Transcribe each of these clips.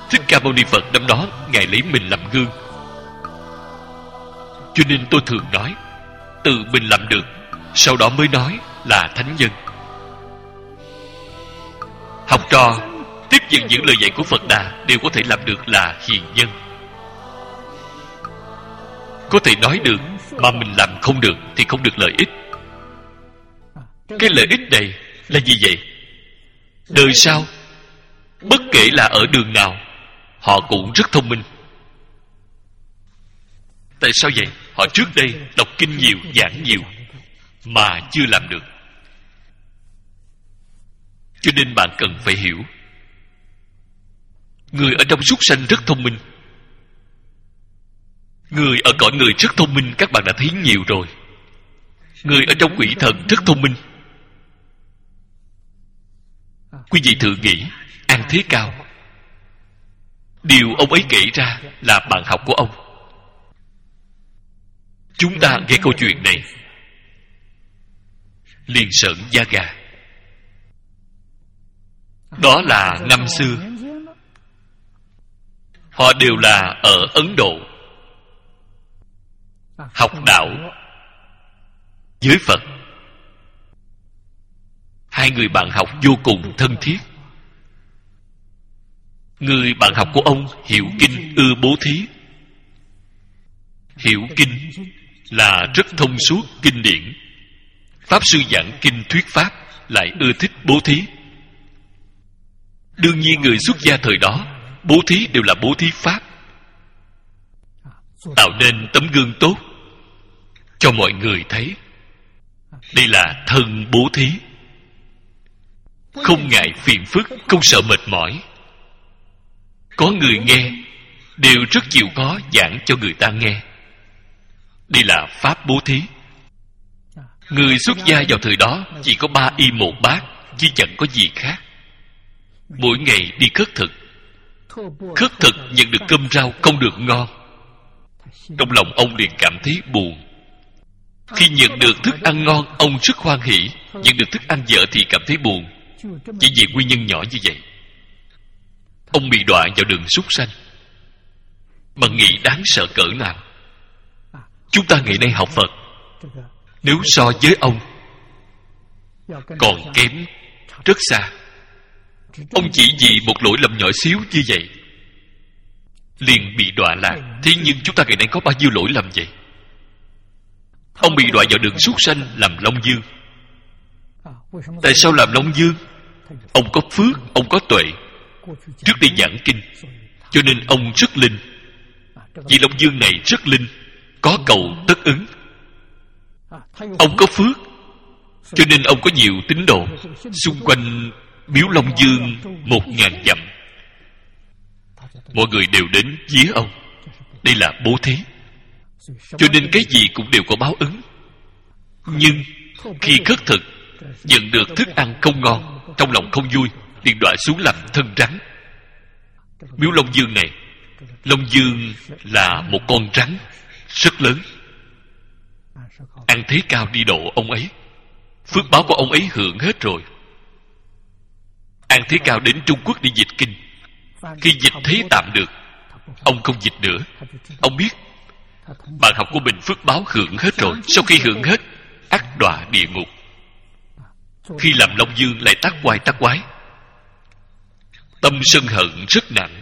Thích Ca Mâu Ni Phật năm đó Ngài lấy mình làm gương. Cho nên tôi thường nói, tự mình làm được, sau đó mới nói là thánh nhân. Học trò tiếp nhận những lời dạy của Phật Đà đều có thể làm được là hiền nhân. Có thể nói được mà mình làm không được thì không được lợi ích. Cái lợi ích này là gì vậy? Đời sau, bất kể là ở đường nào, họ cũng rất thông minh. Tại sao vậy? Họ trước đây đọc kinh nhiều, giảng nhiều mà chưa làm được. Cho nên bạn cần phải hiểu, người ở trong súc sanh rất thông minh. Người ở cõi người rất thông minh, các bạn đã thấy nhiều rồi. Người ở trong quỷ thần rất thông minh. Quý vị thử nghĩ, An Thế Cao, điều ông ấy kể ra là bạn học của ông. Chúng ta nghe câu chuyện này liền sởn da gà. Đó là năm xưa, họ đều là ở Ấn Độ học đạo với Phật. Hai người bạn học vô cùng thân thiết. Người bạn học của ông hiểu kinh, ưa bố thí. Hiểu kinh là rất thông suốt kinh điển. Pháp sư giảng kinh thuyết pháp lại ưa thích bố thí. Đương nhiên người xuất gia thời đó bố thí đều là bố thí pháp, tạo nên tấm gương tốt cho mọi người thấy. Đây là thân bố thí, không ngại phiền phức, không sợ mệt mỏi. Có người nghe đều rất chịu khó giảng cho người ta nghe. Đây là pháp bố thí. Người xuất gia vào thời đó chỉ có 3 y 1 bát, chứ chẳng có gì khác. Mỗi ngày đi khất thực. Khất thực nhận được cơm rau không được ngon, trong lòng ông liền cảm thấy buồn. Khi nhận được thức ăn ngon, ông rất hoan hỉ. Nhận được thức ăn dở thì cảm thấy buồn. Chỉ vì nguyên nhân nhỏ như vậy, ông bị đọa vào đường súc sanh. Mà nghĩ đáng sợ cỡ nào. Chúng ta ngày nay học Phật, nếu so với ông còn kém rất xa. Ông chỉ vì một lỗi lầm nhỏ xíu như vậy liền bị đọa lạc. Thế nhưng chúng ta ngày nay có bao nhiêu lỗi lầm vậy? Ông bị đọa vào đường súc sanh làm Long Dương. Tại sao làm Long Dương? Ông có phước, ông có tuệ, trước đây giảng kinh, cho nên ông rất linh. Vì Long Dương này rất linh, có cầu tất ứng. Ông có phước, cho nên ông có nhiều tín đồ. Xung quanh miếu Long Dương 1000 dặm, mọi người đều đến vía ông. Đây là bố thí. Cho nên cái gì cũng đều có báo ứng. Nhưng khi khất thực, nhận được thức ăn không ngon, trong lòng không vui, liền đọa xuống làm thân rắn. Miếu Long Dương này, Long Dương là một con rắn rất lớn. An Thế Cao đi độ ông ấy, phước báo của ông ấy hưởng hết rồi. An Thế Cao đến Trung Quốc đi dịch kinh. Khi dịch thấy tạm được, ông không dịch nữa. Ông biết bạn học của mình phước báo hưởng hết rồi. Sau khi hưởng hết, ắt đọa địa ngục. Khi làm Long Dương lại tác quái. Tâm sân hận rất nặng.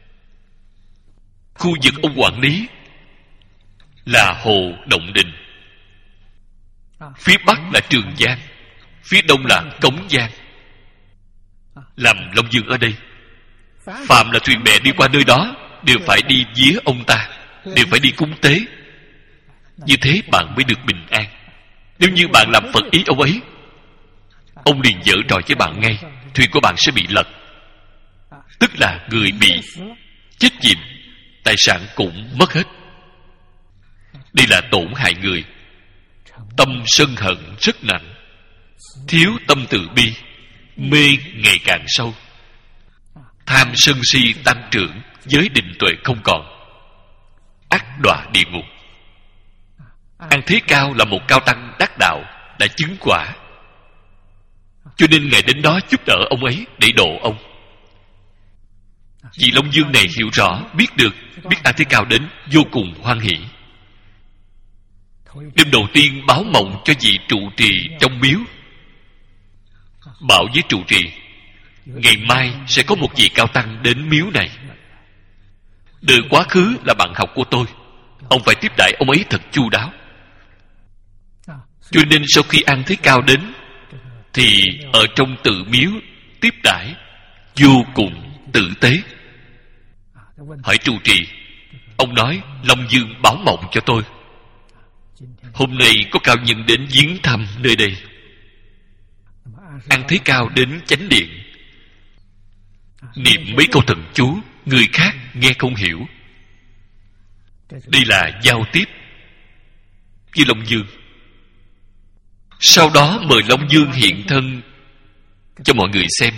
Khu vực ông quản lý là Hồ Động Đình, phía bắc là Trường Giang, phía đông là Cống Giang. Làm Long Dương ở đây, phạm là thuyền bè đi qua nơi đó đều phải đi vía ông ta, đều phải đi cúng tế. Như thế bạn mới được bình an. Nếu như bạn làm phật ý ông ấy, ông liền giở trò với bạn ngay, thuyền của bạn sẽ bị lật. Tức là người bị chết chìm, tài sản cũng mất hết. Đây là tổn hại người. Tâm sân hận rất nặng, thiếu tâm từ bi, mê ngày càng sâu, tham sân si tăng trưởng, giới định tuệ không còn, ắt đọa địa ngục. An Thế Cao là một cao tăng đắc đạo, đã chứng quả, cho nên ngài đến đó giúp đỡ ông ấy để độ ông. Vị Long Dương này hiểu rõ, biết An Thế Cao đến, vô cùng hoan hỷ. Đêm đầu tiên báo mộng cho vị trụ trì trong miếu, bảo với trụ trì ngày mai sẽ có một vị cao tăng đến miếu này. Đời quá khứ là bạn học của tôi, ông phải tiếp đãi ông ấy thật chu đáo. Cho nên sau khi An Thế Cao đến thì ở trong tự miếu tiếp đãi vô cùng tử tế. Hỏi trụ trì, ông nói Long Dương báo mộng cho tôi, hôm nay có cao nhân đến viếng thăm nơi đây. An Thế Cao đến chánh điện niệm mấy câu thần chú, người khác nghe không hiểu. Đây là giao tiếp với Long Dương. Sau đó mời Long Dương hiện thân cho mọi người xem.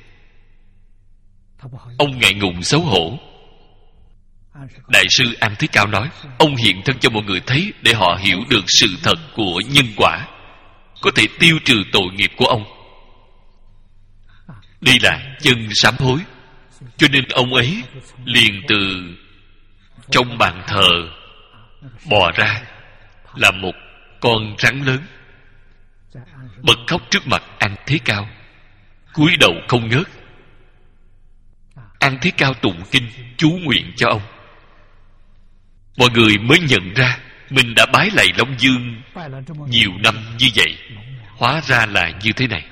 Ông ngại ngùng xấu hổ. Đại sư An Thế Cao nói, ông hiện thân cho mọi người thấy để họ hiểu được sự thật của nhân quả, có thể tiêu trừ tội nghiệp của ông. Đây là chân sám hối. Cho nên ông ấy liền từ trong bàn thờ bò ra là một con rắn lớn, bật khóc trước mặt An Thế Cao, cúi đầu không ngớt. An Thế Cao tụng kinh chú nguyện cho ông. Mọi người mới nhận ra mình đã bái lạy Long Dương nhiều năm như vậy, hóa ra là như thế này.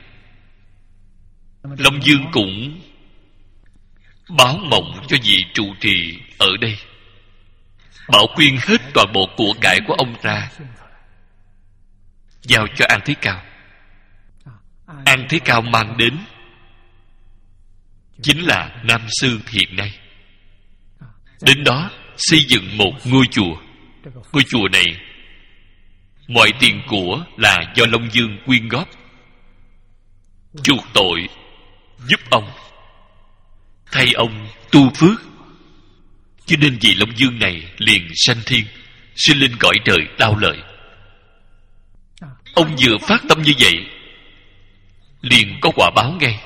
Long Dương cũng báo mộng cho vị trụ trì ở đây, bảo quyên hết toàn bộ của cải của ông ra, giao cho An Thế Cao. An Thế Cao mang đến chính là Nam Sương hiện nay. Đến đó xây dựng một ngôi chùa. Ngôi chùa này mọi tiền của là do Long Dương quyên góp, chuộc tội giúp ông, thay ông tu phước. Cho nên vị Long Dương này liền sanh thiên, sinh lên cõi trời đau lợi. Ông vừa phát tâm như vậy liền có quả báo ngay.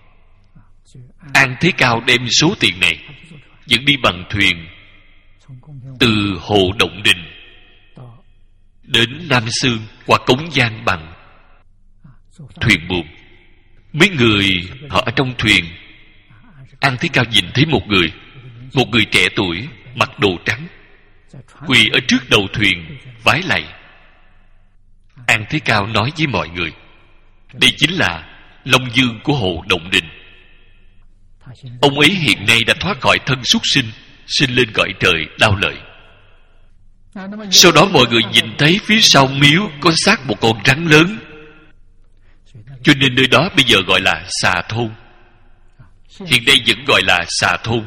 An Thế Cao đem số tiền này dẫn đi bằng thuyền từ Hồ Động Đình đến Nam Sương qua Cống Giang bằng thuyền buồm. Mấy người họ ở trong thuyền, An Thế Cao nhìn thấy một người trẻ tuổi mặc đồ trắng quỳ ở trước đầu thuyền vái lạy. An Thế Cao nói với mọi người, đây chính là Long Dương của Hồ Động Đình. Ông ấy hiện nay đã thoát khỏi thân súc sinh, sinh lên cõi trời đau lợi. Sau đó mọi người nhìn thấy phía sau miếu có xác một con rắn lớn, cho nên nơi đó bây giờ gọi là Xà Thôn. Hiện nay vẫn gọi là Xà Thôn,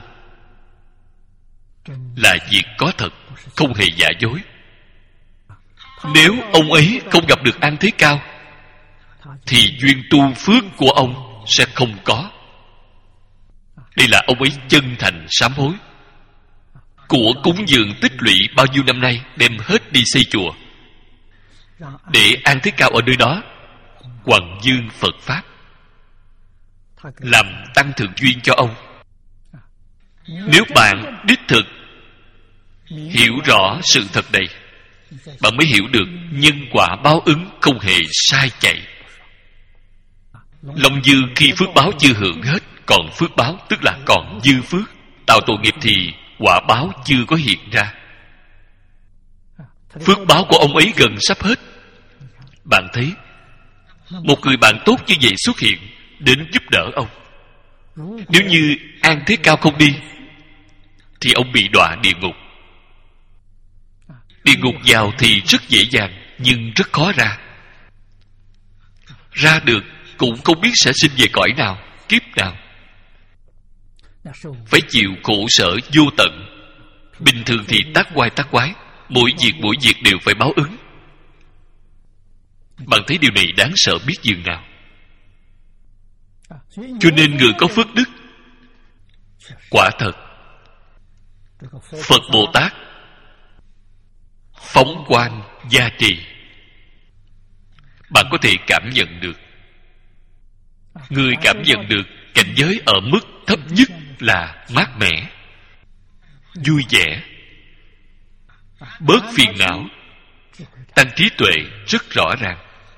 là việc có thật, không hề giả dối. Nếu ông ấy không gặp được An Thế Cao thì duyên tu phước của ông sẽ không có. Đây là ông ấy chân thành sám hối. Của cúng dường tích lũy bao nhiêu năm nay đem hết đi xây chùa, để An Thế Cao ở nơi đó hoằng dương Phật Pháp, làm tăng thượng duyên cho ông. Nếu bạn đích thực hiểu rõ sự thật này, bạn mới hiểu được nhân quả báo ứng không hề sai chạy. Long Dương khi phước báo chưa hưởng hết, còn phước báo tức là còn dư phước. Tạo tội nghiệp thì quả báo chưa có hiện ra. Phước báo của ông ấy gần sắp hết. Bạn thấy một người bạn tốt như vậy xuất hiện đến giúp đỡ ông. Nếu như An Thế Cao không đi thì ông bị đọa địa ngục. Địa ngục vào thì rất dễ dàng, nhưng rất khó ra. Ra được cũng không biết sẽ sinh về cõi nào, kiếp nào. Phải chịu khổ sở vô tận. Bình thường thì tác quái, mỗi việc đều phải báo ứng. Bạn thấy điều này đáng sợ biết dường nào. Cho nên người có phước đức, quả thật Phật Bồ Tát phóng quang gia trì. Bạn có thể cảm nhận được. Người cảm nhận được cảnh giới ở mức thấp nhất là mát mẻ, vui vẻ, bớt phiền não, tăng trí tuệ rất rõ ràng.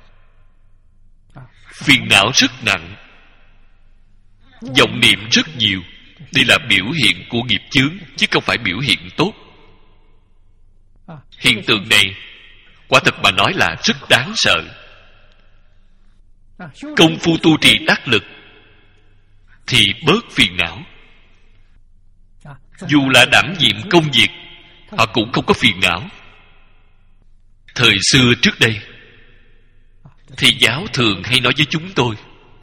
Phiền não rất nặng, vọng niệm rất nhiều. Đây là biểu hiện của nghiệp chướng, chứ không phải biểu hiện tốt. Hiện tượng này quả thật mà nói là rất đáng sợ. Công phu tu trì đắc lực thì bớt phiền não. Dù là đảm nhiệm công việc, họ cũng không có phiền não. Thời xưa trước đây, thầy giáo thường hay nói với chúng tôi,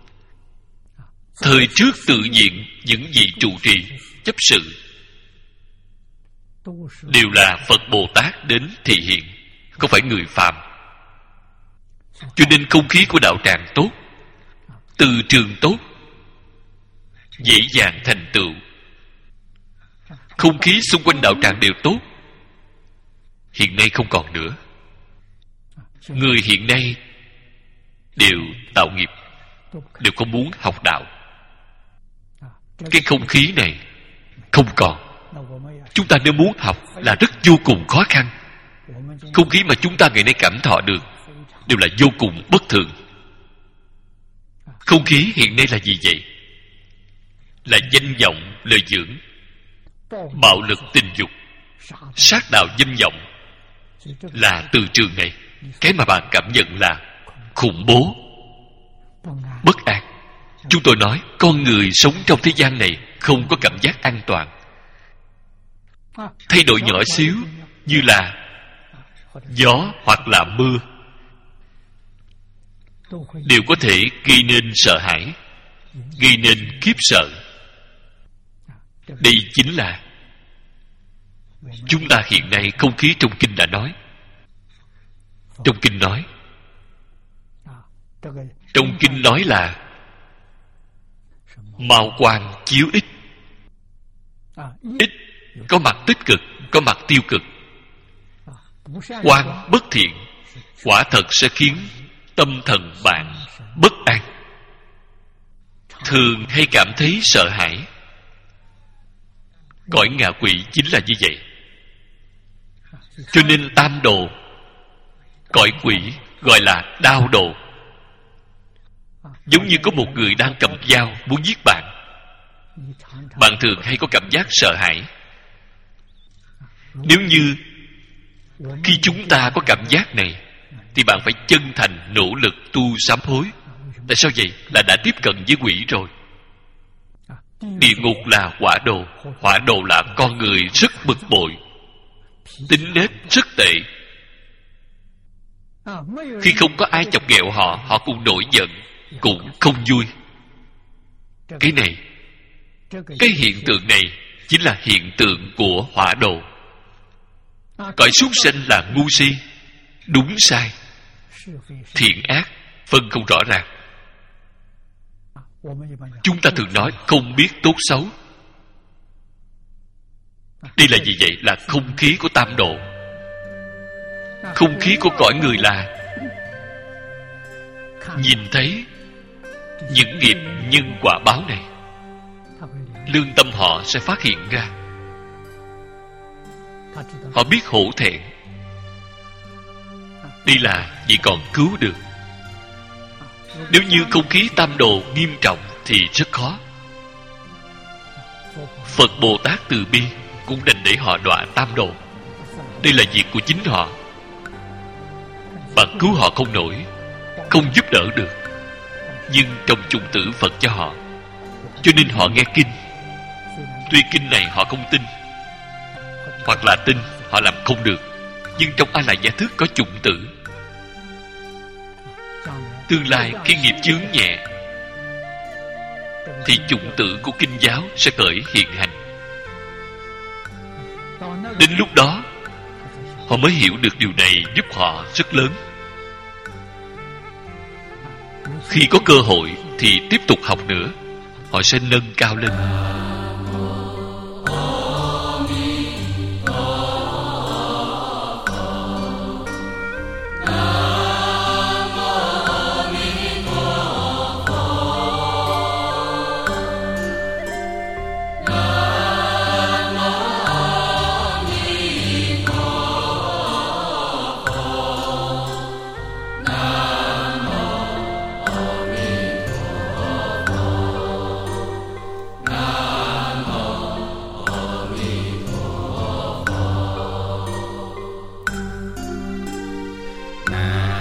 thời trước tự diện những vị trụ trì chấp sự đều là Phật Bồ Tát đến thị hiện, không phải người phàm. Cho nên không khí của đạo tràng tốt, từ trường tốt, dễ dàng thành tựu. Không khí xung quanh đạo tràng đều tốt. Hiện nay không còn nữa. Người hiện nay đều tạo nghiệp, đều không muốn học đạo. Cái không khí này không còn. Chúng ta nếu muốn học là rất vô cùng khó khăn. Không khí mà chúng ta ngày nay cảm thọ được đều là vô cùng bất thường. Không khí hiện nay là gì vậy? Là danh vọng, lời dưỡng, bạo lực tình dục, sát đạo danh vọng. Là từ trường này, cái mà bạn cảm nhận là khủng bố, bất an. Chúng tôi nói con người sống trong thế gian này không có cảm giác an toàn. Thay đổi nhỏ xíu như là gió hoặc là mưa đều có thể gây nên sợ hãi, gây nên khiếp sợ. Đây chính là chúng ta hiện nay không khí trong kinh đã nói. Trong kinh nói, trong kinh nói là mao quang chiếu ích. Ích có mặt tích cực, có mặt tiêu cực. Quang bất thiện quả thật sẽ khiến tâm thần bạn bất an, thường hay cảm thấy sợ hãi. Cõi ngạ quỷ chính là như vậy. Cho nên tam đồ, cõi quỷ gọi là đao đồ. Giống như có một người đang cầm dao muốn giết bạn, bạn thường hay có cảm giác sợ hãi. Nếu như khi chúng ta có cảm giác này thì bạn phải chân thành nỗ lực tu sám hối. Tại sao vậy? Là đã tiếp cận với quỷ rồi. Địa ngục là hỏa đồ. Hỏa đồ là con người rất bực bội, tính nết rất tệ. Khi không có ai chọc ghẹo họ, họ cũng nổi giận, cũng không vui. Cái này, cái hiện tượng này chính là hiện tượng của hỏa đồ. Cõi súc sanh là ngu si, đúng sai, thiện ác phân không rõ ràng. Chúng ta thường nói không biết tốt xấu. Đây là gì vậy? Là không khí của tam độ. Không khí của cõi người là nhìn thấy những nghiệp nhân quả báo này, lương tâm họ sẽ phát hiện ra. Họ biết hổ thẹn. Đây là vì còn cứu được. Nếu như không khí tam đồ nghiêm trọng thì rất khó. Phật Bồ Tát từ bi cũng đành để họ đọa tam đồ. Đây là việc của chính họ. Bạn cứu họ không nổi, không giúp đỡ được, nhưng trong chung tử Phật cho họ. Cho nên họ nghe kinh. Tuy kinh này họ không tin, hoặc là tin họ làm không được, nhưng trong A Lại Gia Thức có chủng tử. Tương lai khi nghiệp chướng nhẹ thì chủng tử của kinh giáo sẽ khởi hiện hành. Đến lúc đó họ mới hiểu được điều này, giúp họ rất lớn. Khi có cơ hội thì tiếp tục học nữa, họ sẽ nâng cao lên. A